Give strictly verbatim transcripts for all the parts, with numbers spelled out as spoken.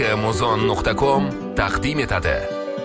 muzon nuqta com taqdim etadi.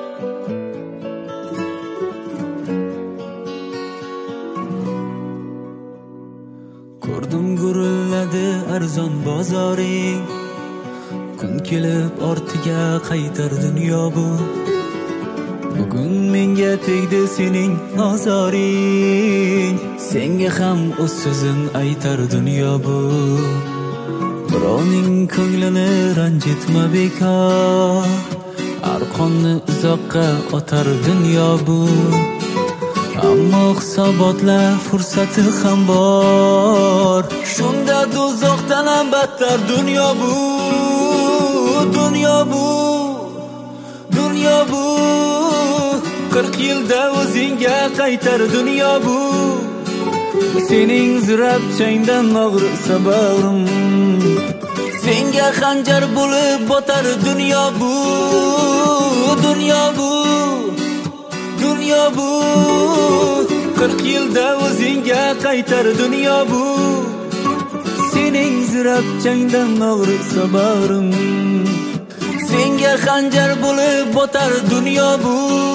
Ko'rdim gurilladi arzon bozoring, kun kelib ortiga qaytar dunyo bu. Bugun menga tegdi sening ozoring, senga ham o'z so'zin aytar dunyo bu. Birovning ko'nglini ranjitma bekor, arqonni uzoqqa otar dunyo bu. Ammo hisobotlar fursati ham bor, shunda do'zaxdan ham battar dunyo bu. Dunyo bu, dunyo bu, qirq yilda o'zingga qaytar dunyo bu. Sening zirabchangdan og'risa bag'rim, senga xanjar bo'lib botar dunyo bu. Dunyo bu, dunyo bu, qirq yilda o'zingga qaytar dunyo bu. Sening zirabchangdan og'risa bag'rim, senga xanjar bo'lib botar dunyo bu.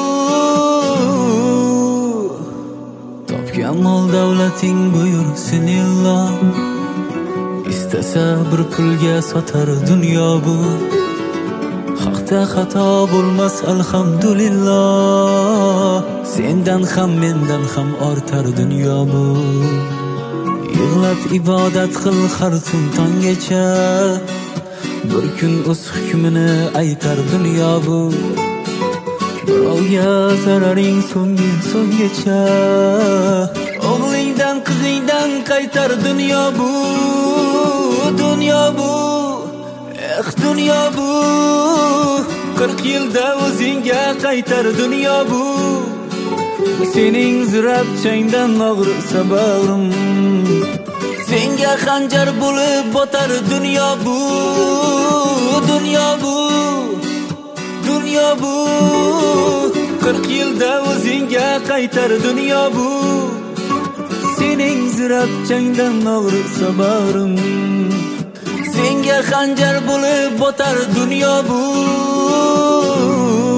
Topgan mol davlating buyursin illoh, istasa bir pulga sotar dunyo bu. Haqda xato bo'lmas alhamdulillah, sendan ham mendan ham ortar dunyo bu. Yig'lab ibodat qil har tun tonggacha, bir kun o'z hukmini aytar dunyo bu. Birovga zararing so'nggi so'nggacha, o'g'lingdan qizingdan qaytar dunyo bu. Dunyo bu, eh dunyo bu, qirq yilda o'zingga qaytar dunyo bu. Sening zirabchangdan og'risa bag'rim, senga xanjar bo'lib botar dunyo bu. Dunyo bu, dunyo bu, qirq yilda o'zingga qaytar dunyo bu. Sening zirabchangdan og'risa bag'rim, senga xanjar bo'lib botar dunyo bu.